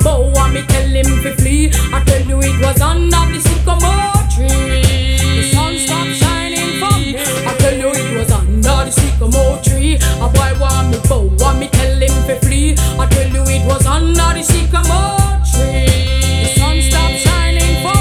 bow and me tell him to flee. I tell you it was under the sycamore tree. The sun stopped shining for me. I tell you it was under the sycamore tree. A boy want me bow and me tell him to flee. I tell you it was under the sycamore tree. The sun stopped shining for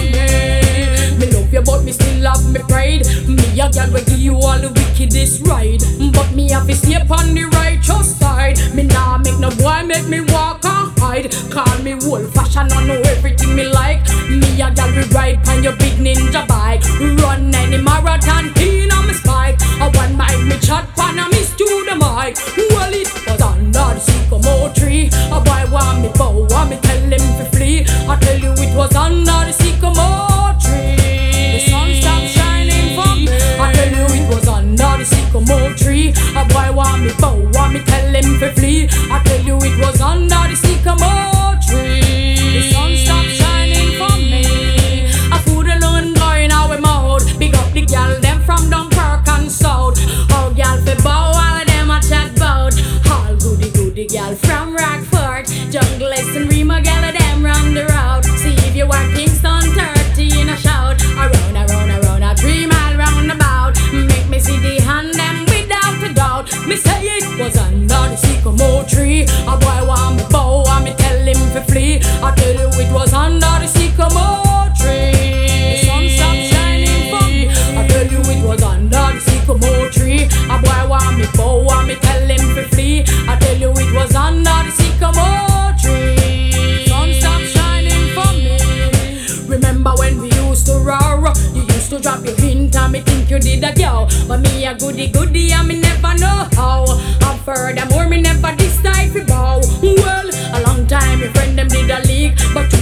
me. Me love you but me still have me pride. Me a girl will give you all the wickedest ride, but me have to stay on the righteous side. Me nah make no boy make me walk and hide. Call me old fashion, I know everything me like. Me a girl will ride on your big ninja bike, run any marathon in on me spike. I one mic me chat pan and miss to the mic. Well it was under the sycamore tree. A boy want me bow and me tell him to flee. I tell you it was under the sycamore tree. The sun stopped shining for me. I tell you it was under the sycamore tree. A boy want me bow and me tell him to flee. I tell you it was under the sycamore tree. The sun stopped shining for me. I food alone going out with mouth. Big up the gal them from Dunkirk and South. All gal fi bow, all of them a chat bout. All goody gal from Rockford, Jungle and Rima gal of them run the route. See if you are Kingston 30 in a shout. Around a 3 mile roundabout. Make me see the hand them without a doubt. Me say it was under the sycamore tree. A boy want me bow and me tell him to flee. I tell you it was under the sycamore tree. The sun stopped shining for me. I tell you it was under the sycamore tree. A boy want me bow and me tell him to flee. I tell you it was under the sycamore tree. The sun stopped shining for me. Remember when we used to roar? You used to drop your hint and me think you did a girl, but me a goody and me never know how. And furthermore me never decide to bow. Well, a long time your friend them did a leak, but